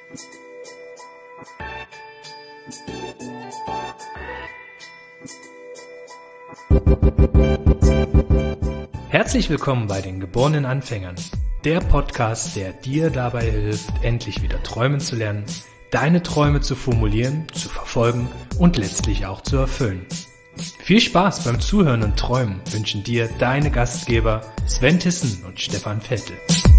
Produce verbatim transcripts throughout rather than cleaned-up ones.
Herzlich willkommen bei den geborenen Anfängern, der Podcast, der dir dabei hilft, endlich wieder träumen zu lernen, deine Träume zu formulieren, zu verfolgen und letztlich auch zu erfüllen. Viel Spaß beim Zuhören und Träumen wünschen dir deine Gastgeber Sven Tissen und Stefan Vettel.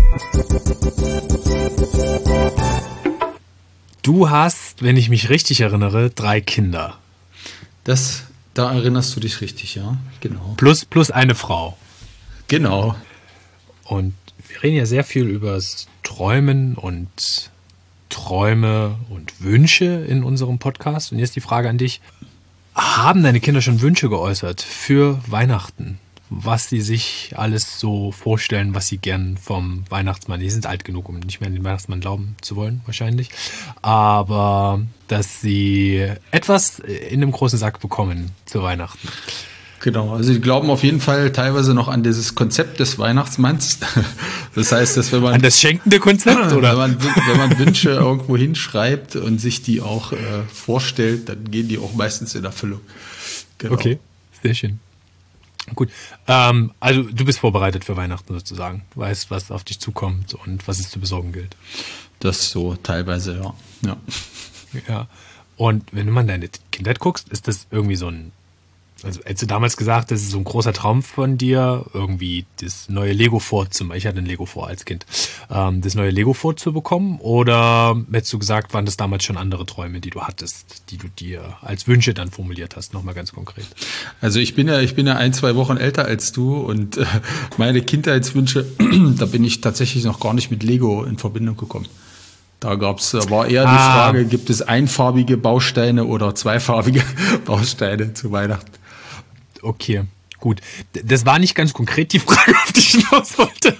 Du hast, wenn ich mich richtig erinnere, drei Kinder. Das, da erinnerst du dich richtig, ja, genau. Plus, plus eine Frau. Genau. Und wir reden ja sehr viel über das Träumen und Träume und Wünsche in unserem Podcast. Und jetzt die Frage an dich. Haben deine Kinder schon Wünsche geäußert für Weihnachten? Was sie sich alles so vorstellen, was sie gern vom Weihnachtsmann, die sind alt genug, um nicht mehr an den Weihnachtsmann glauben zu wollen, wahrscheinlich. Aber dass sie etwas in einem großen Sack bekommen zu Weihnachten. Genau, also die glauben auf jeden Fall teilweise noch an dieses Konzept des Weihnachtsmanns. Das heißt, dass wenn man... An das schenkende Konzept, oder? Wenn man, wenn man Wünsche irgendwo hinschreibt und sich die auch äh, vorstellt, dann gehen die auch meistens in Erfüllung. Genau. Okay, sehr schön. Gut, ähm, also du bist vorbereitet für Weihnachten sozusagen. Du weißt, was auf dich zukommt und was es zu besorgen gilt. Das so teilweise, ja. Ja. Ja. Und wenn du mal in deine Kindheit guckst, ist das irgendwie so ein... Also hättest du damals gesagt, das ist so ein großer Traum von dir, irgendwie das neue Lego-Fort zum Beispiel, ich hatte ein Lego-Fort als Kind, ähm, das neue Lego-Fort zu bekommen? Oder hättest du gesagt, waren das damals schon andere Träume, die du hattest, die du dir als Wünsche dann formuliert hast? Nochmal ganz konkret. Also ich bin ja, ich bin ja ein, zwei Wochen älter als du und äh, meine Kindheitswünsche, da bin ich tatsächlich noch gar nicht mit Lego in Verbindung gekommen. Da gab's, war eher die ah. Frage, gibt es einfarbige Bausteine oder zweifarbige Bausteine zu Weihnachten? Okay, gut. Das war nicht ganz konkret die Frage, auf die ich hinaus wollte,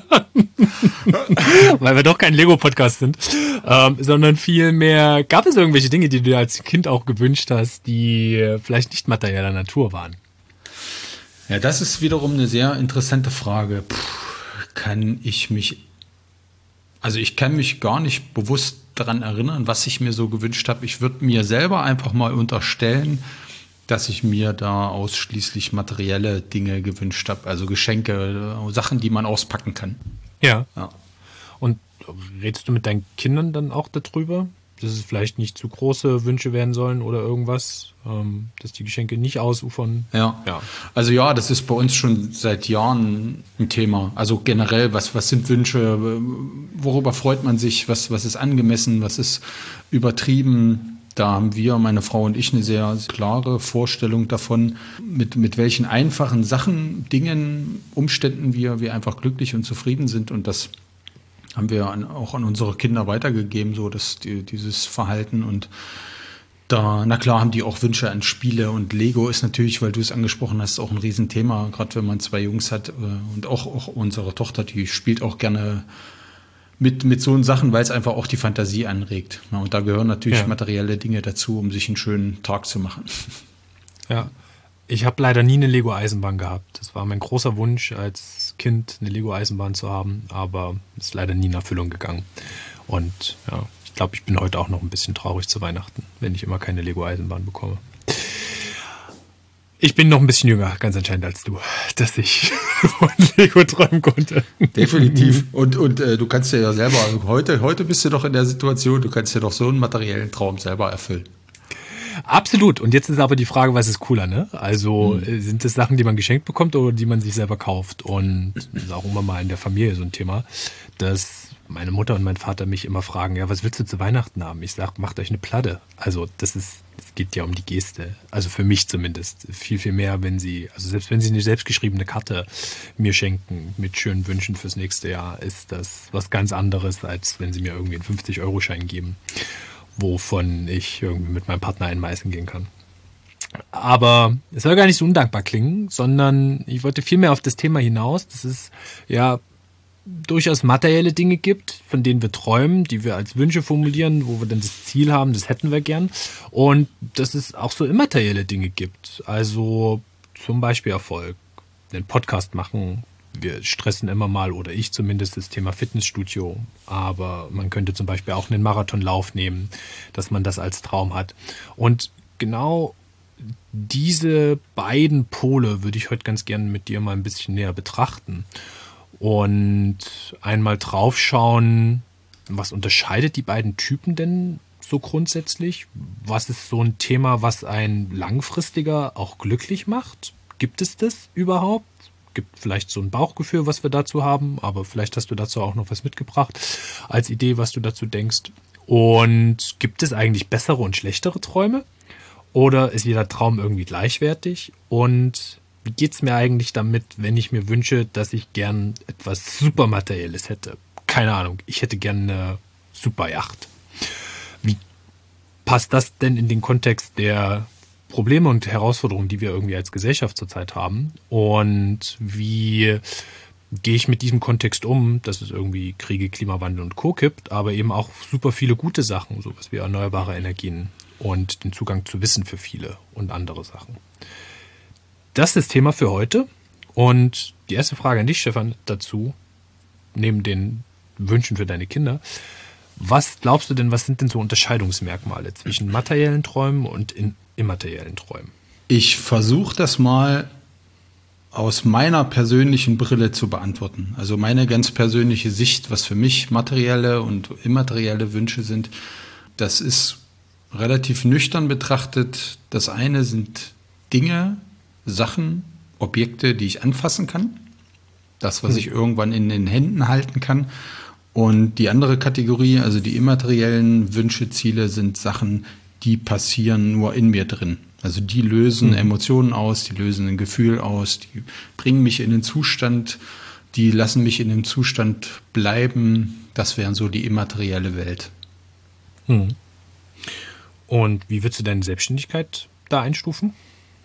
weil wir doch kein Lego-Podcast sind, ähm, sondern vielmehr, gab es irgendwelche Dinge, die du dir als Kind auch gewünscht hast, die vielleicht nicht materieller Natur waren? Ja, das ist wiederum eine sehr interessante Frage. Puh, kann ich mich, also ich kann mich gar nicht bewusst daran erinnern, was ich mir so gewünscht habe. Ich würde mir selber einfach mal unterstellen, dass ich mir da ausschließlich materielle Dinge gewünscht habe, also Geschenke, Sachen, die man auspacken kann. Ja. Ja. Und redest du mit deinen Kindern dann auch darüber, dass es vielleicht nicht zu große Wünsche werden sollen oder irgendwas, ähm, dass die Geschenke nicht ausufern? Ja. ja, also ja, das ist bei uns schon seit Jahren ein Thema. Also generell, was, was sind Wünsche, worüber freut man sich, was, was ist angemessen, was ist übertrieben? Da haben wir, meine Frau und ich, eine sehr klare Vorstellung davon, mit, mit welchen einfachen Sachen, Dingen, Umständen wir, wir einfach glücklich und zufrieden sind. Und das haben wir an, auch an unsere Kinder weitergegeben, so dass die, dieses Verhalten. Und da, na klar, haben die auch Wünsche an Spiele. Und Lego ist natürlich, weil du es angesprochen hast, auch ein Riesenthema, gerade wenn man zwei Jungs hat. Und auch, auch unsere Tochter, die spielt auch gerne Mit, mit so Sachen, weil es einfach auch die Fantasie anregt. Ja, und da gehören natürlich ja. materielle Dinge dazu, um sich einen schönen Tag zu machen. Ja, ich habe leider nie eine Lego-Eisenbahn gehabt. Das war mein großer Wunsch als Kind, eine Lego-Eisenbahn zu haben, aber ist leider nie in Erfüllung gegangen. Und ja, ich glaube, ich bin heute auch noch ein bisschen traurig zu Weihnachten, wenn ich immer keine Lego-Eisenbahn bekomme. Ich bin noch ein bisschen jünger, ganz entscheidend als du, dass ich von Lego träumen konnte. Definitiv. Und, und äh, du kannst dir ja selber, heute, heute bist du doch in der Situation, du kannst dir doch so einen materiellen Traum selber erfüllen. Absolut. Und jetzt ist aber die Frage, was ist cooler, ne? Also hm. sind das Sachen, die man geschenkt bekommt oder die man sich selber kauft? Und das ist auch immer mal in der Familie so ein Thema, dass meine Mutter und mein Vater mich immer fragen, ja, was willst du zu Weihnachten haben? Ich sage, macht euch eine Platte. Also das ist, es geht ja um die Geste. Also für mich zumindest. Viel, viel mehr, wenn sie, also selbst wenn sie eine selbstgeschriebene Karte mir schenken mit schönen Wünschen fürs nächste Jahr, ist das was ganz anderes, als wenn sie mir irgendwie einen fünfzig-Euro-Schein geben, wovon ich irgendwie mit meinem Partner einmeißen gehen kann. Aber es soll gar nicht so undankbar klingen, sondern ich wollte viel mehr auf das Thema hinaus, dass es ja durchaus materielle Dinge gibt, von denen wir träumen, die wir als Wünsche formulieren, wo wir dann das Ziel haben, das hätten wir gern. Und dass es auch so immaterielle Dinge gibt. Also zum Beispiel Erfolg, einen Podcast machen, wir stressen immer mal, oder ich zumindest, das Thema Fitnessstudio. Aber man könnte zum Beispiel auch einen Marathonlauf nehmen, dass man das als Traum hat. Und genau diese beiden Pole würde ich heute ganz gerne mit dir mal ein bisschen näher betrachten. Und einmal draufschauen, was unterscheidet die beiden Typen denn so grundsätzlich? Was ist so ein Thema, was einen langfristiger auch glücklich macht? Gibt es das überhaupt? Gibt vielleicht so ein Bauchgefühl, was wir dazu haben, aber vielleicht hast du dazu auch noch was mitgebracht als Idee, was du dazu denkst. Und gibt es eigentlich bessere und schlechtere Träume? Oder ist jeder Traum irgendwie gleichwertig? Und wie geht es mir eigentlich damit, wenn ich mir wünsche, dass ich gern etwas Supermaterielles hätte? Keine Ahnung, ich hätte gern eine Superjacht. Wie passt das denn in den Kontext der Probleme und Herausforderungen, die wir irgendwie als Gesellschaft zurzeit haben? Und wie gehe ich mit diesem Kontext um, dass es irgendwie Kriege, Klimawandel und Co. gibt, aber eben auch super viele gute Sachen, sowas wie erneuerbare Energien und den Zugang zu Wissen für viele und andere Sachen. Das ist das Thema für heute. Und die erste Frage an dich, Stefan, dazu, neben den Wünschen für deine Kinder: Was glaubst du denn, was sind denn so Unterscheidungsmerkmale zwischen materiellen Träumen und in immateriellen Träumen? Ich versuche das mal aus meiner persönlichen Brille zu beantworten. Also meine ganz persönliche Sicht, was für mich materielle und immaterielle Wünsche sind, das ist relativ nüchtern betrachtet. Das eine sind Dinge, Sachen, Objekte, die ich anfassen kann. Das, was ich irgendwann in den Händen halten kann. Und die andere Kategorie, also die immateriellen Wünsche, Ziele, sind Sachen, die passieren nur in mir drin. Also die lösen mhm. Emotionen aus, die lösen ein Gefühl aus, die bringen mich in den Zustand, die lassen mich in dem Zustand bleiben. Das wären so die immaterielle Welt. Mhm. Und wie würdest du deine Selbstständigkeit da einstufen?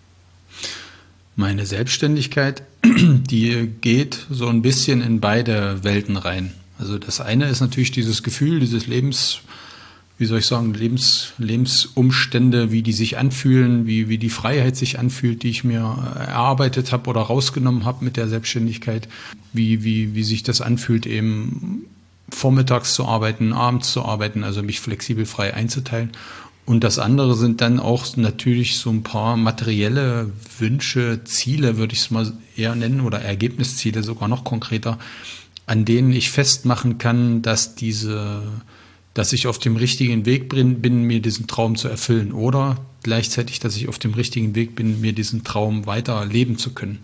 Meine Selbstständigkeit, die geht so ein bisschen in beide Welten rein. Also das eine ist natürlich dieses Gefühl, dieses Lebens, wie soll ich sagen, Lebens, Lebensumstände, wie die sich anfühlen, wie, wie die Freiheit sich anfühlt, die ich mir erarbeitet habe oder rausgenommen habe mit der Selbstständigkeit, wie, wie, wie sich das anfühlt, eben vormittags zu arbeiten, abends zu arbeiten, also mich flexibel frei einzuteilen. Und das andere sind dann auch natürlich so ein paar materielle Wünsche, Ziele, würde ich es mal eher nennen, oder Ergebnisziele sogar noch konkreter, an denen ich festmachen kann, dass diese, dass ich auf dem richtigen Weg bin, bin, mir diesen Traum zu erfüllen, oder gleichzeitig, dass ich auf dem richtigen Weg bin, mir diesen Traum weiter leben zu können.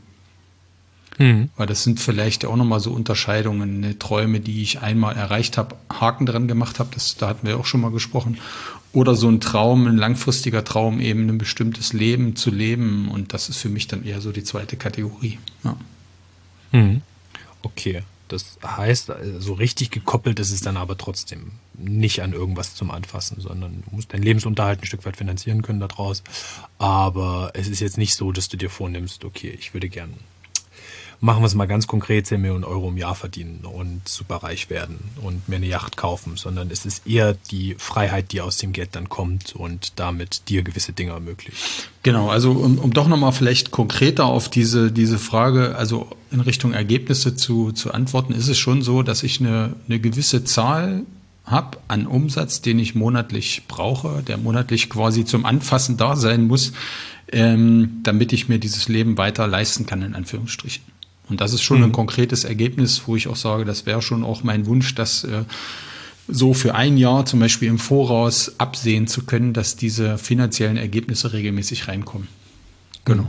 Mhm. Weil das sind vielleicht auch nochmal so Unterscheidungen, ne? Träume, die ich einmal erreicht habe, Haken dran gemacht habe, das, da hatten wir auch schon mal gesprochen. Oder so ein Traum, ein langfristiger Traum, eben ein bestimmtes Leben zu leben. Und das ist für mich dann eher so die zweite Kategorie. Ja. Mhm. Okay, das heißt, so richtig gekoppelt ist es dann aber trotzdem nicht an irgendwas zum Anfassen, sondern du musst deinen Lebensunterhalt ein Stück weit finanzieren können daraus. Aber es ist jetzt nicht so, dass du dir vornimmst, okay, ich würde gern, machen wir es mal ganz konkret, zehn Millionen Euro im Jahr verdienen und super reich werden und mir eine Yacht kaufen, sondern es ist eher die Freiheit, die aus dem Geld dann kommt und damit dir gewisse Dinge ermöglicht. Genau, also um, um doch nochmal vielleicht konkreter auf diese, diese Frage, also in Richtung Ergebnisse zu, zu antworten, ist es schon so, dass ich eine, eine gewisse Zahl habe an Umsatz, den ich monatlich brauche, der monatlich quasi zum Anfassen da sein muss, ähm, damit ich mir dieses Leben weiter leisten kann, in Anführungsstrichen. Und das ist schon mhm. ein konkretes Ergebnis, wo ich auch sage, das wäre schon auch mein Wunsch, das äh, so für ein Jahr zum Beispiel im Voraus absehen zu können, dass diese finanziellen Ergebnisse regelmäßig reinkommen. Genau.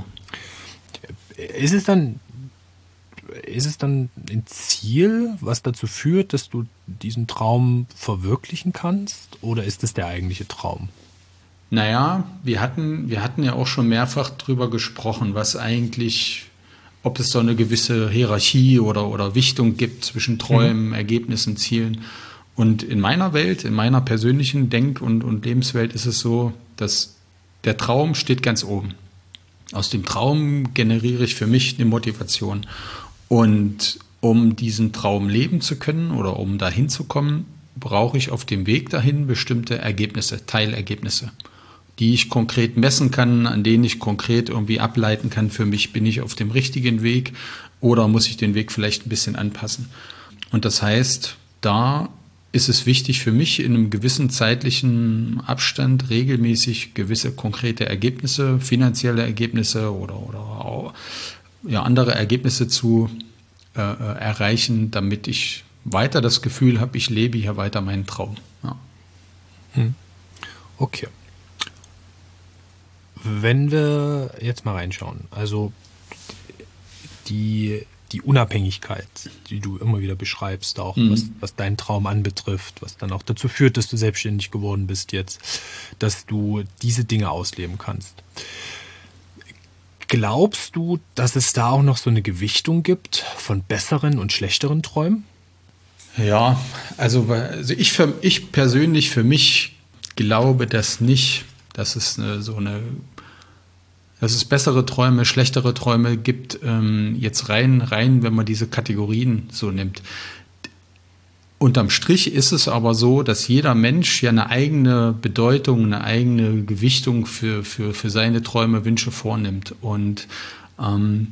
Ist es dann, ist es dann ein Ziel, was dazu führt, dass du diesen Traum verwirklichen kannst? Oder ist es der eigentliche Traum? Naja, wir hatten, wir hatten ja auch schon mehrfach drüber gesprochen, was eigentlich, ob es so eine gewisse Hierarchie oder, oder Wichtung gibt zwischen Träumen, mhm. Ergebnissen, Zielen. Und in meiner Welt, in meiner persönlichen Denk- und, und Lebenswelt ist es so, dass der Traum steht ganz oben. Aus dem Traum generiere ich für mich eine Motivation. Und um diesen Traum leben zu können oder um dahin zu kommen, brauche ich auf dem Weg dahin bestimmte Ergebnisse, Teilergebnisse. die ich konkret messen kann, an denen ich konkret irgendwie ableiten kann, für mich bin ich auf dem richtigen Weg oder muss ich den Weg vielleicht ein bisschen anpassen. Und das heißt, da ist es wichtig für mich, in einem gewissen zeitlichen Abstand regelmäßig gewisse konkrete Ergebnisse, finanzielle Ergebnisse oder, oder auch, ja, andere Ergebnisse zu äh, erreichen, damit ich weiter das Gefühl habe, ich lebe hier weiter meinen Traum. Ja. Hm. Okay. Wenn wir jetzt mal reinschauen, also die, die Unabhängigkeit, die du immer wieder beschreibst, auch mhm. was, was deinen Traum anbetrifft, was dann auch dazu führt, dass du selbstständig geworden bist jetzt, dass du diese Dinge ausleben kannst. Glaubst du, dass es da auch noch so eine Gewichtung gibt von besseren und schlechteren Träumen? Ja, also, also ich, für, ich persönlich für mich glaube das nicht, dass es eine, so eine, dass es bessere Träume, schlechtere Träume gibt, ähm, jetzt rein, rein, wenn man diese Kategorien so nimmt. Unterm Strich ist es aber so, dass jeder Mensch ja eine eigene Bedeutung, eine eigene Gewichtung für, für, für seine Träume, Wünsche vornimmt. Und ähm,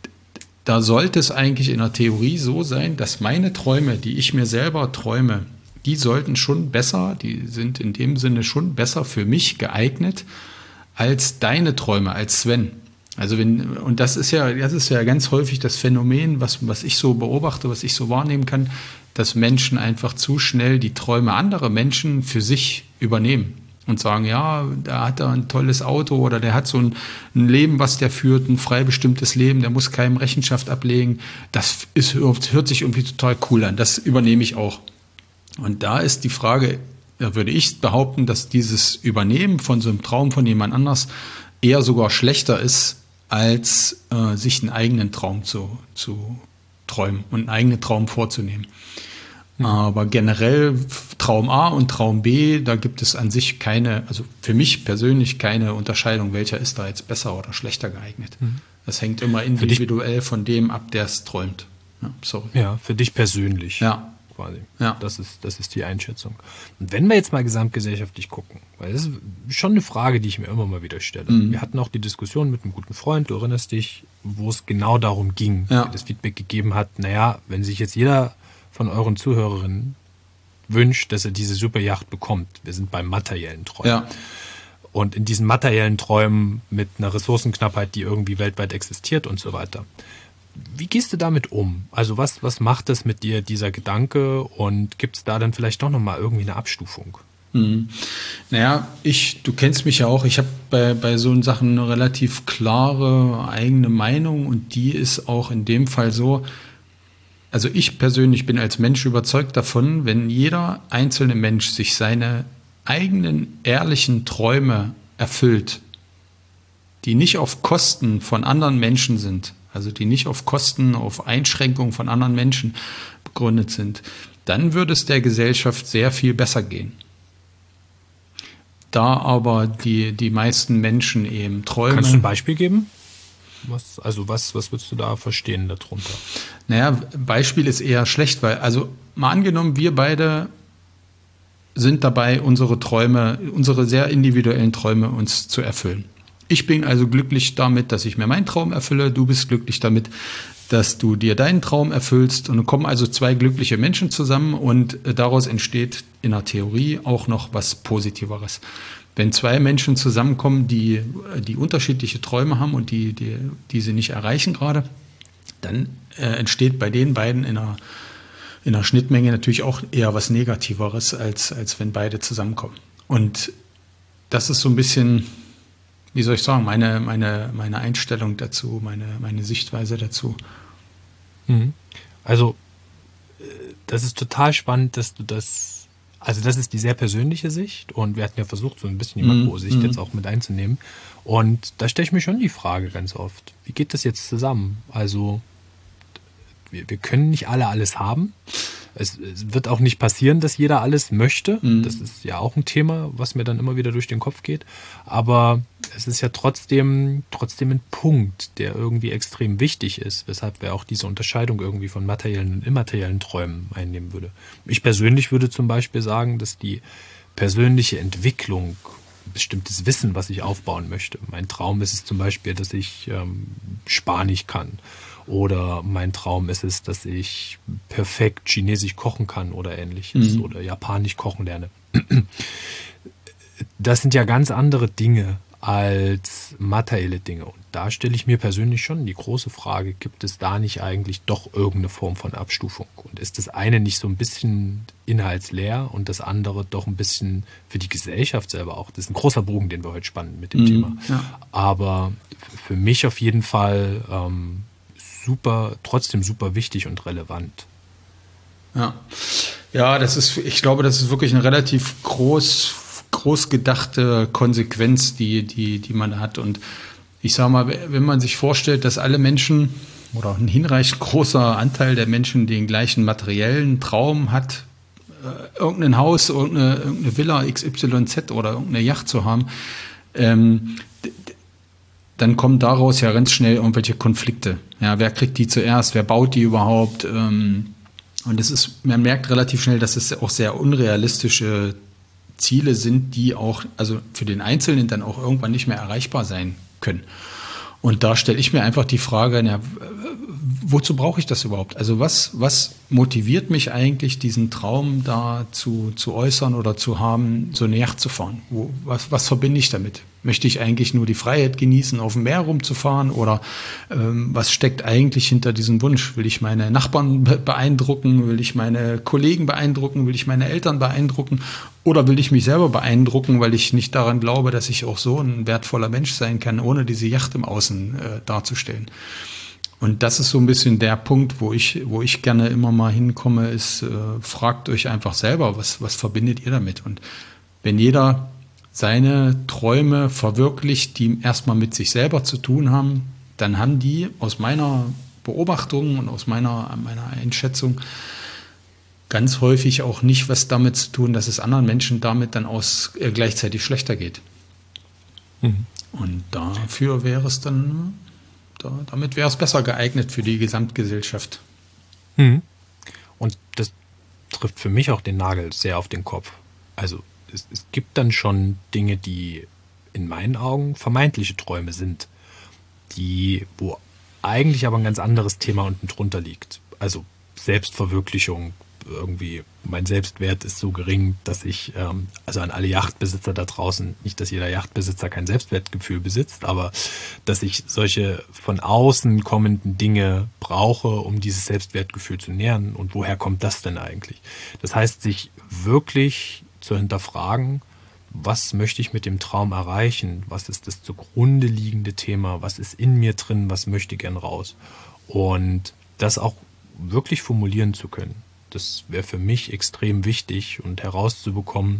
da sollte es eigentlich in der Theorie so sein, dass meine Träume, die ich mir selber träume, die sollten schon besser, die sind in dem Sinne schon besser für mich geeignet als deine Träume, als Sven. Also wenn, und das ist ja, das ist ja ganz häufig das Phänomen, was, was ich so beobachte, was ich so wahrnehmen kann, dass Menschen einfach zu schnell die Träume anderer Menschen für sich übernehmen und sagen, ja, da hat er ein tolles Auto oder der hat so ein, ein Leben, was der führt, ein frei bestimmtes Leben, der muss keinem Rechenschaft ablegen. Das ist, hört sich irgendwie total cool an, das übernehme ich auch. Und da ist die Frage, da würde ich behaupten, dass dieses Übernehmen von so einem Traum von jemand anders eher sogar schlechter ist, als äh, sich einen eigenen Traum zu, zu träumen und einen eigenen Traum vorzunehmen. Mhm. Aber generell Traum A und Traum B, da gibt es an sich keine, also für mich persönlich keine Unterscheidung, welcher ist da jetzt besser oder schlechter geeignet. Mhm. Das hängt immer individuell von dem ab, der es träumt. Ja, sorry. Ja, für dich persönlich. Ja. Quasi. Ja. Das ist, das ist die Einschätzung. Und wenn wir jetzt mal gesamtgesellschaftlich gucken, weil das ist schon eine Frage, die ich mir immer mal wieder stelle. Mhm. Wir hatten auch die Diskussion mit einem guten Freund, du erinnerst dich, wo es genau darum ging, ja. der das Feedback gegeben hat, naja, wenn sich jetzt jeder von euren Zuhörerinnen wünscht, dass er diese Superjacht bekommt, wir sind beim materiellen Träumen. Ja. Und in diesen materiellen Träumen mit einer Ressourcenknappheit, die irgendwie weltweit existiert und so weiter. Wie gehst du damit um? Also was, was macht das mit dir, dieser Gedanke? Und gibt es da dann vielleicht doch nochmal irgendwie eine Abstufung? Mhm. Naja, ich, du kennst mich ja auch, ich habe bei, bei so Sachen eine relativ klare eigene Meinung und die ist auch in dem Fall so, also ich persönlich bin als Mensch überzeugt davon, wenn jeder einzelne Mensch sich seine eigenen ehrlichen Träume erfüllt, die nicht auf Kosten von anderen Menschen sind, also die nicht auf Kosten, auf Einschränkungen von anderen Menschen begründet sind, dann würde es der Gesellschaft sehr viel besser gehen. Da aber die, die meisten Menschen eben träumen. Kannst du ein Beispiel geben? Was, also was, was würdest du da verstehen darunter? Naja, Beispiel ist eher schlecht, weil, also mal angenommen, wir beide sind dabei, unsere Träume, unsere sehr individuellen Träume uns zu erfüllen. Ich bin also glücklich damit, dass ich mir meinen Traum erfülle. Du bist glücklich damit, dass du dir deinen Traum erfüllst. Und dann kommen also zwei glückliche Menschen zusammen und daraus entsteht in der Theorie auch noch was Positiveres. Wenn zwei Menschen zusammenkommen, die, die unterschiedliche Träume haben und die, die, die sie nicht erreichen gerade, dann äh, entsteht bei den beiden in einer, in einer Schnittmenge natürlich auch eher was Negativeres, als, als wenn beide zusammenkommen. Und das ist so ein bisschen, wie soll ich sagen, meine, meine, meine Einstellung dazu, meine, meine Sichtweise dazu. Also, das ist total spannend, dass du das, also das ist die sehr persönliche Sicht und wir hatten ja versucht, so ein bisschen die Makro-Sicht mm, jetzt auch mit einzunehmen. Und da stelle ich mir schon die Frage ganz oft, wie geht das jetzt zusammen? Also, wir, wir können nicht alle alles haben. Es, es wird auch nicht passieren, dass jeder alles möchte. Mhm. Das ist ja auch ein Thema, was mir dann immer wieder durch den Kopf geht. Aber es ist ja trotzdem, trotzdem ein Punkt, der irgendwie extrem wichtig ist, weshalb wir auch diese Unterscheidung irgendwie von materiellen und immateriellen Träumen einnehmen würde. Ich persönlich würde zum Beispiel sagen, dass die persönliche Entwicklung bestimmtes Wissen, was ich aufbauen möchte. Mein Traum ist es zum Beispiel, dass ich ähm, Spanisch kann. Oder mein Traum ist es, dass ich perfekt Chinesisch kochen kann oder ähnliches. Mhm. Oder Japanisch kochen lerne. Das sind ja ganz andere Dinge als materielle Dinge. Und da stelle ich mir persönlich schon die große Frage, gibt es da nicht eigentlich doch irgendeine Form von Abstufung? Und ist das eine nicht so ein bisschen inhaltsleer und das andere doch ein bisschen für die Gesellschaft selber auch? Das ist ein großer Bogen, den wir heute spannen mit dem mhm, Thema. Ja. Aber für mich auf jeden Fall ähm, super, trotzdem super wichtig und relevant. Ja, ja, das ist, ich glaube, das ist wirklich eine relativ groß groß gedachte Konsequenz, die, die, die man hat. Und ich sage mal, wenn man sich vorstellt, dass alle Menschen oder ein hinreichend großer Anteil der Menschen den gleichen materiellen Traum hat, äh, irgendein Haus, irgendeine, irgendeine Villa X Y Z oder irgendeine Yacht zu haben, ähm, d- d- dann kommen daraus ja ganz schnell irgendwelche Konflikte. Ja, wer kriegt die zuerst? Wer baut die überhaupt? Ähm, und es ist, man merkt relativ schnell, dass es auch sehr unrealistische Ziele sind, die auch, also für den Einzelnen dann auch irgendwann nicht mehr erreichbar sein können. Und da stelle ich mir einfach die Frage, na, wozu brauche ich das überhaupt? Also was, was motiviert mich eigentlich, diesen Traum da zu, zu äußern oder zu haben, so eine Yacht zu fahren? Wo, was, was verbinde ich damit? Möchte ich eigentlich nur die Freiheit genießen, auf dem Meer rumzufahren? Oder ähm, was steckt eigentlich hinter diesem Wunsch? Will ich meine Nachbarn be- beeindrucken? Will ich meine Kollegen beeindrucken? Will ich meine Eltern beeindrucken? Oder will ich mich selber beeindrucken, weil ich nicht daran glaube, dass ich auch so ein wertvoller Mensch sein kann, ohne diese Yacht im Außen äh, darzustellen? Und das ist so ein bisschen der Punkt, wo ich, wo ich gerne immer mal hinkomme, ist, äh, fragt euch einfach selber, was, was verbindet ihr damit? Und wenn jeder seine Träume verwirklicht, die erstmal mit sich selber zu tun haben, dann haben die aus meiner Beobachtung und aus meiner, meiner Einschätzung ganz häufig auch nicht was damit zu tun, dass es anderen Menschen damit dann aus äh, gleichzeitig schlechter geht. Mhm. Und dafür wäre es dann, da, damit wäre es besser geeignet für die Gesamtgesellschaft. Mhm. Und das trifft für mich auch den Nagel sehr auf den Kopf. Also es, es gibt dann schon Dinge, die in meinen Augen vermeintliche Träume sind, die, wo eigentlich aber ein ganz anderes Thema unten drunter liegt. Also Selbstverwirklichung, irgendwie mein Selbstwert ist so gering, dass ich, ähm, also an alle Yachtbesitzer da draußen, nicht, dass jeder Yachtbesitzer kein Selbstwertgefühl besitzt, aber dass ich solche von außen kommenden Dinge brauche, um dieses Selbstwertgefühl zu nähren. Und woher kommt das denn eigentlich? Das heißt, sich wirklich zu hinterfragen, was möchte ich mit dem Traum erreichen? Was ist das zugrunde liegende Thema? Was ist in mir drin? Was möchte ich gern raus? Und das auch wirklich formulieren zu können. Das wäre für mich extrem wichtig und herauszubekommen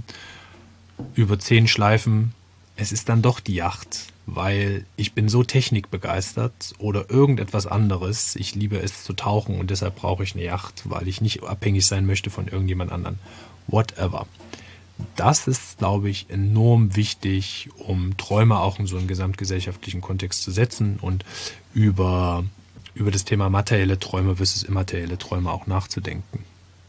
über zehn Schleifen, es ist dann doch die Yacht, weil ich bin so technikbegeistert oder irgendetwas anderes. Ich liebe es zu tauchen und deshalb brauche ich eine Yacht, weil ich nicht abhängig sein möchte von irgendjemand anderen. Whatever. Das ist, glaube ich, enorm wichtig, um Träume auch in so einen gesamtgesellschaftlichen Kontext zu setzen und über, über das Thema materielle Träume versus immaterielle Träume auch nachzudenken.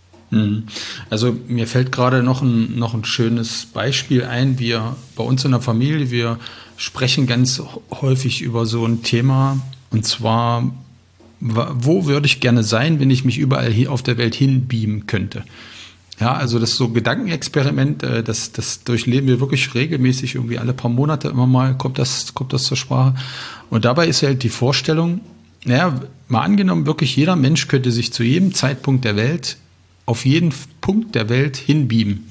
Also mir fällt gerade noch ein, noch ein schönes Beispiel ein. Wir bei uns in der Familie, wir sprechen ganz häufig über so ein Thema, und zwar, wo würde ich gerne sein, wenn ich mich überall hier auf der Welt hinbeamen könnte? Ja, also das ist so ein Gedankenexperiment, das, das durchleben wir wirklich regelmäßig, irgendwie alle paar Monate immer mal kommt das, kommt das zur Sprache. Und dabei ist halt die Vorstellung, naja, mal angenommen, wirklich jeder Mensch könnte sich zu jedem Zeitpunkt der Welt auf jeden Punkt der Welt hinbeamen.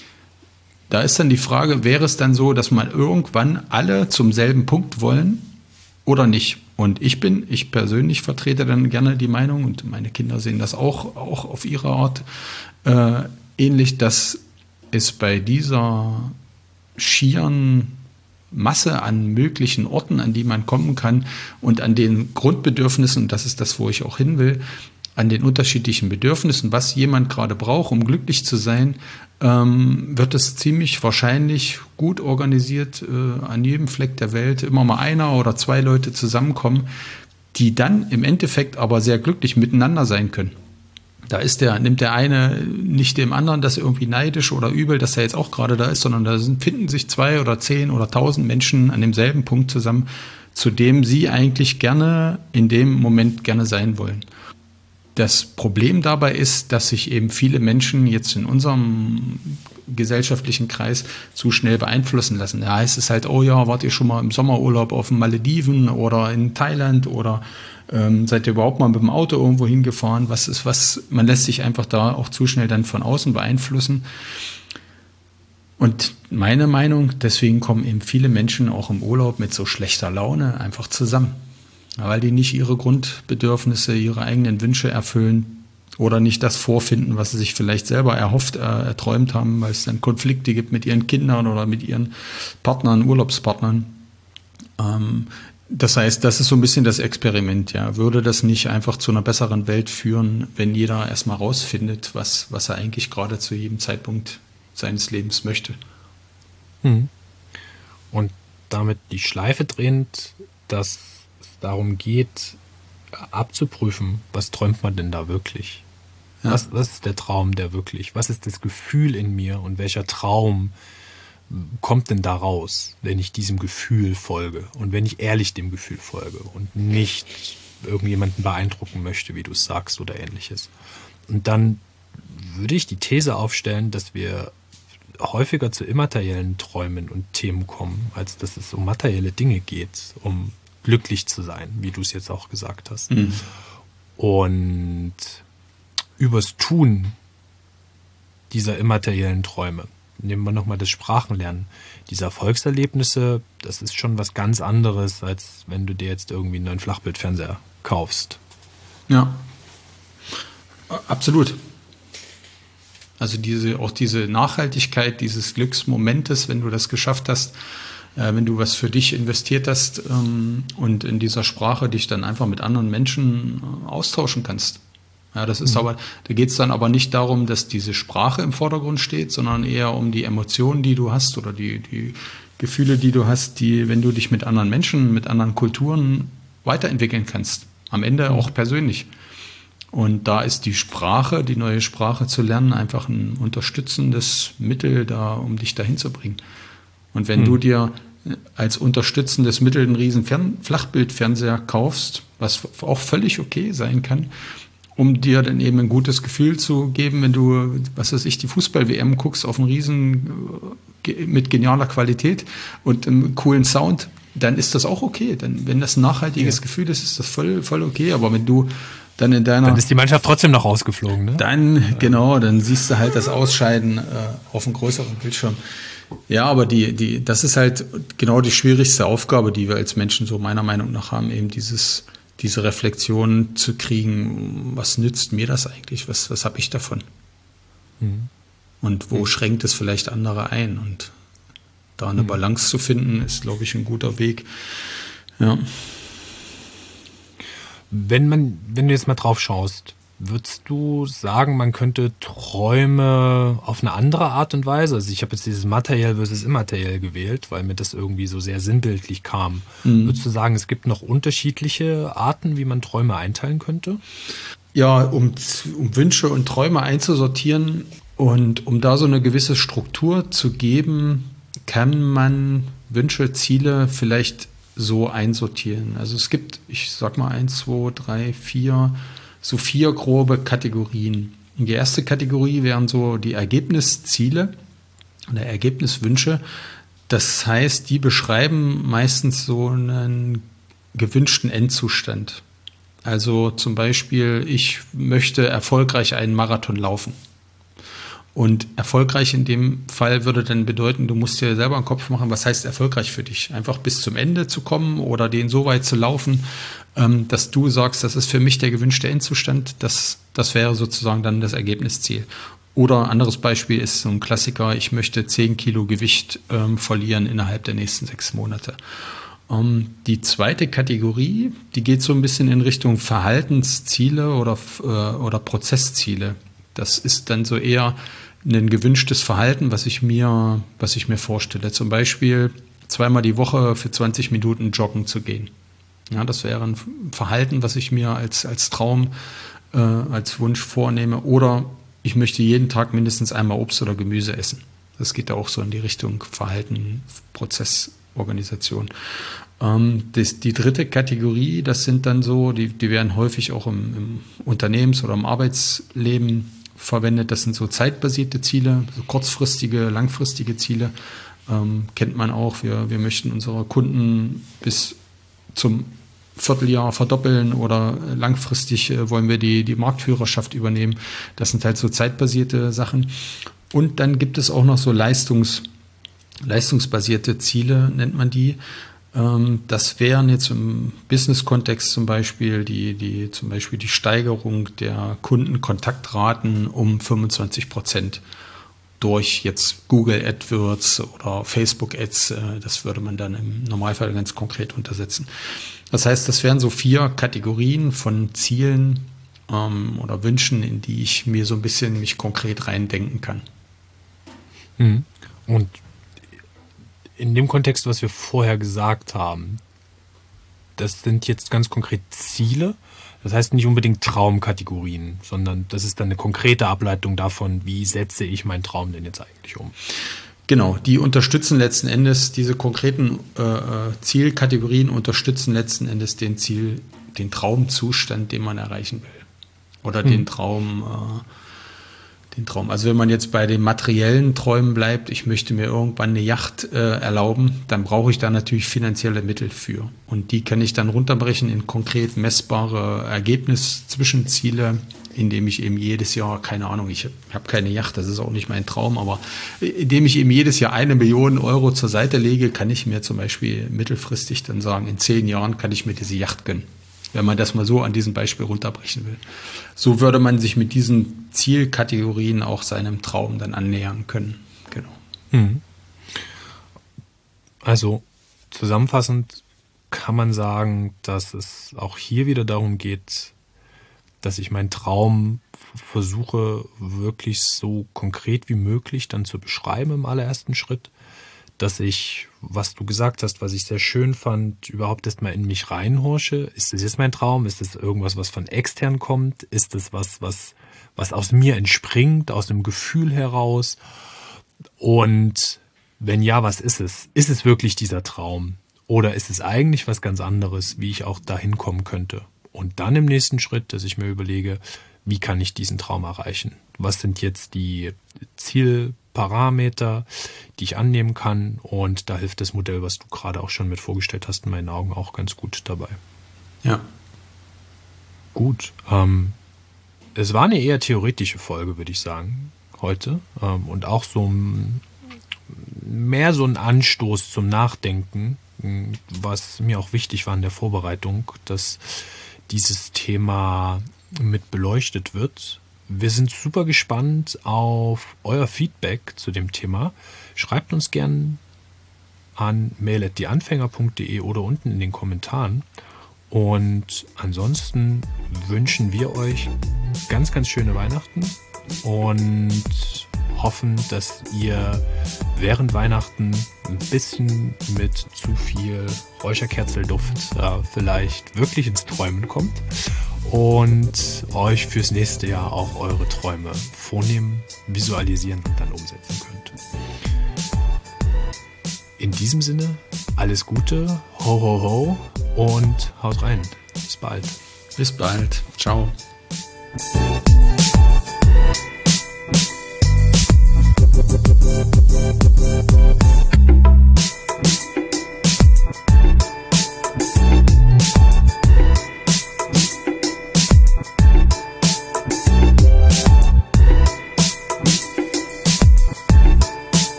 Da ist dann die Frage, wäre es dann so, dass man irgendwann alle zum selben Punkt wollen oder nicht? Und ich bin, ich persönlich vertrete dann gerne die Meinung, und meine Kinder sehen das auch, auch auf ihre Art äh, ähnlich, dass es bei dieser schieren Masse an möglichen Orten, an die man kommen kann und an den Grundbedürfnissen, und das ist das, wo ich auch hin will, an den unterschiedlichen Bedürfnissen, was jemand gerade braucht, um glücklich zu sein, ähm, wird es ziemlich wahrscheinlich gut organisiert äh, an jedem Fleck der Welt immer mal einer oder zwei Leute zusammenkommen, die dann im Endeffekt aber sehr glücklich miteinander sein können. Da ist der, nimmt der eine nicht dem anderen das irgendwie neidisch oder übel, dass er jetzt auch gerade da ist, sondern da sind, finden sich zwei oder zehn oder tausend Menschen an demselben Punkt zusammen, zu dem sie eigentlich gerne in dem Moment gerne sein wollen. Das Problem dabei ist, dass sich eben viele Menschen jetzt in unserem gesellschaftlichen Kreis zu schnell beeinflussen lassen. Da heißt es halt, oh ja, wart ihr schon mal im Sommerurlaub auf den Malediven oder in Thailand oder ähm, seid ihr überhaupt mal mit dem Auto irgendwo hingefahren? Was ist was? Man lässt sich einfach da auch zu schnell dann von außen beeinflussen. Und meine Meinung, deswegen kommen eben viele Menschen auch im Urlaub mit so schlechter Laune einfach zusammen, weil die nicht ihre Grundbedürfnisse, ihre eigenen Wünsche erfüllen oder nicht das vorfinden, was sie sich vielleicht selber erhofft, äh, erträumt haben, weil es dann Konflikte gibt mit ihren Kindern oder mit ihren Partnern, Urlaubspartnern. Ähm, das heißt, das ist so ein bisschen das Experiment. Ja. Würde das nicht einfach zu einer besseren Welt führen, wenn jeder erstmal rausfindet, was, was er eigentlich gerade zu jedem Zeitpunkt seines Lebens möchte? Mhm. Und damit die Schleife drehend, dass es darum geht, abzuprüfen, was träumt man denn da wirklich? Ja. Was, was ist der Traum der wirklich? Was ist das Gefühl in mir und welcher Traum kommt denn da raus, wenn ich diesem Gefühl folge und wenn ich ehrlich dem Gefühl folge und nicht irgendjemanden beeindrucken möchte, wie du es sagst oder ähnliches? Und dann würde ich die These aufstellen, dass wir häufiger zu immateriellen Träumen und Themen kommen, als dass es um materielle Dinge geht, um glücklich zu sein, wie du es jetzt auch gesagt hast. Mhm. Und übers Tun dieser immateriellen Träume, nehmen wir nochmal das Sprachenlernen, diese Erfolgserlebnisse, das ist schon was ganz anderes, als wenn du dir jetzt irgendwie einen neuen Flachbildfernseher kaufst. Ja, absolut. Also diese, auch diese Nachhaltigkeit dieses Glücksmomentes, wenn du das geschafft hast, äh, wenn du was für dich investiert hast ähm, und in dieser Sprache dich dann einfach mit anderen Menschen äh, austauschen kannst. Ja, das ist mhm. aber, da geht es dann aber nicht darum, dass diese Sprache im Vordergrund steht, sondern eher um die Emotionen, die du hast oder die, die Gefühle, die du hast, die, wenn du dich mit anderen Menschen, mit anderen Kulturen weiterentwickeln kannst. Am Ende mhm. auch persönlich. Und da ist die Sprache, die neue Sprache zu lernen, einfach ein unterstützendes Mittel da, um dich dahin zu bringen. Und wenn mhm. du dir als unterstützendes Mittel einen riesen Fern- Flachbildfernseher kaufst, was auch völlig okay sein kann, um dir dann eben ein gutes Gefühl zu geben, wenn du, was weiß ich, die Fußball-W M guckst auf einen riesen mit genialer Qualität und einem coolen Sound, dann ist das auch okay. Dann, wenn das ein nachhaltiges ja. Gefühl ist, ist das voll, voll okay. Aber wenn du dann in deiner... Dann ist die Mannschaft trotzdem noch rausgeflogen, ne? Dann, genau, dann siehst du halt das Ausscheiden äh, auf einem größeren Bildschirm. Ja, aber die, die, das ist halt genau die schwierigste Aufgabe, die wir als Menschen so meiner Meinung nach haben, eben dieses... diese Reflexion zu kriegen, was nützt mir das eigentlich, was, was habe ich davon? Mhm. Und wo mhm. schränkt es vielleicht andere ein? Und da eine mhm. Balance zu finden, ist, glaube ich, ein guter Weg. Ja. Wenn man, wenn du jetzt mal drauf schaust, würdest du sagen, man könnte Träume auf eine andere Art und Weise, also ich habe jetzt dieses materiell versus immateriell gewählt, weil mir das irgendwie so sehr sinnbildlich kam. Mhm. Würdest du sagen, es gibt noch unterschiedliche Arten, wie man Träume einteilen könnte? Ja, um, um Wünsche und Träume einzusortieren und um da so eine gewisse Struktur zu geben, kann man Wünsche, Ziele vielleicht so einsortieren. Also es gibt, ich sag mal, eins, zwei, drei, vier so vier grobe Kategorien. Die erste Kategorie wären so die Ergebnisziele oder Ergebniswünsche. Das heißt, die beschreiben meistens so einen gewünschten Endzustand. Also zum Beispiel, ich möchte erfolgreich einen Marathon laufen. Und erfolgreich in dem Fall würde dann bedeuten, du musst dir selber einen Kopf machen, was heißt erfolgreich für dich? Einfach bis zum Ende zu kommen oder den so weit zu laufen, dass du sagst, das ist für mich der gewünschte Endzustand. Das, das wäre sozusagen dann das Ergebnisziel. Oder ein anderes Beispiel ist so ein Klassiker, ich möchte zehn Kilo Gewicht ähm, verlieren innerhalb der nächsten sechs Monate. Ähm, die zweite Kategorie, die geht so ein bisschen in Richtung Verhaltensziele oder, äh, oder Prozessziele. Das ist dann so eher ein gewünschtes Verhalten, was ich mir, was ich mir vorstelle. Zum Beispiel zweimal die Woche für zwanzig Minuten joggen zu gehen. Ja, das wäre ein Verhalten, was ich mir als, als Traum äh, als Wunsch vornehme. Oder ich möchte jeden Tag mindestens einmal Obst oder Gemüse essen. Das geht ja auch so in die Richtung Verhalten, Prozessorganisation. Ähm, das, die dritte Kategorie, das sind dann so, die, die werden häufig auch im, im Unternehmens- oder im Arbeitsleben verwendet. Das sind so zeitbasierte Ziele, so kurzfristige, langfristige Ziele. Ähm, kennt man auch. Wir, wir möchten unsere Kunden bis zum Vierteljahr verdoppeln oder langfristig äh, wollen wir die, die Marktführerschaft übernehmen. Das sind halt so zeitbasierte Sachen. Und dann gibt es auch noch so Leistungs, leistungsbasierte Ziele, nennt man die. Ähm, das wären jetzt im Business-Kontext zum Beispiel die, die, zum Beispiel die Steigerung der Kundenkontaktraten um fünfundzwanzig Prozent durch jetzt Google AdWords oder Facebook Ads. Äh, das würde man dann im Normalfall ganz konkret untersetzen. Das heißt, das wären so vier Kategorien von Zielen ähm, oder Wünschen, in die ich mir so ein bisschen mich konkret reindenken kann. Und in dem Kontext, was wir vorher gesagt haben, das sind jetzt ganz konkret Ziele. Das heißt nicht unbedingt Traumkategorien, sondern das ist dann eine konkrete Ableitung davon, wie setze ich meinen Traum denn jetzt eigentlich um. Genau, die unterstützen letzten Endes, diese konkreten äh, Zielkategorien unterstützen letzten Endes den Ziel, den Traumzustand, den man erreichen will. Oder hm. den Traum, äh, den Traum. Also wenn man jetzt bei den materiellen Träumen bleibt, ich möchte mir irgendwann eine Yacht äh, erlauben, dann brauche ich da natürlich finanzielle Mittel für. Und die kann ich dann runterbrechen in konkret messbare Ergebniszwischenziele, indem ich eben jedes Jahr, keine Ahnung, ich habe keine Yacht, das ist auch nicht mein Traum, aber indem ich eben jedes Jahr eine Million Euro zur Seite lege, kann ich mir zum Beispiel mittelfristig dann sagen, in zehn Jahren kann ich mir diese Yacht gönnen, wenn man das mal so an diesem Beispiel runterbrechen will. So würde man sich mit diesen Zielkategorien auch seinem Traum dann annähern können. Genau. Also zusammenfassend kann man sagen, dass es auch hier wieder darum geht, dass ich meinen Traum versuche, wirklich so konkret wie möglich dann zu beschreiben im allerersten Schritt, dass ich, was du gesagt hast, was ich sehr schön fand, überhaupt erstmal in mich reinhorche. Ist das jetzt mein Traum? Ist das irgendwas, was von extern kommt? Ist das was, was, was aus mir entspringt, aus dem Gefühl heraus? Und wenn ja, was ist es? Ist es wirklich dieser Traum? Oder ist es eigentlich was ganz anderes, wie ich auch dahin kommen könnte? Und dann im nächsten Schritt, dass ich mir überlege, wie kann ich diesen Traum erreichen? Was sind jetzt die Zielparameter, die ich annehmen kann? Und da hilft das Modell, was du gerade auch schon mit vorgestellt hast, in meinen Augen auch ganz gut dabei. Ja. Gut. Ähm, es war eine eher theoretische Folge, würde ich sagen, heute. Ähm, und auch so ein, mehr so ein Anstoß zum Nachdenken, was mir auch wichtig war in der Vorbereitung, dass dieses Thema mit beleuchtet wird. Wir sind super gespannt auf euer Feedback zu dem Thema. Schreibt uns gern an mail at dieanfänger punkt de oder unten in den Kommentaren. Und ansonsten wünschen wir euch ganz, ganz schöne Weihnachten und hoffen, dass ihr während Weihnachten ein bisschen mit zu viel Räucherkerzelduft äh, vielleicht wirklich ins Träumen kommt und euch fürs nächste Jahr auch eure Träume vornehmen, visualisieren und dann umsetzen könnt. In diesem Sinne, alles Gute, ho ho ho und haut rein. Bis bald. Bis bald. Ciao. Thank you.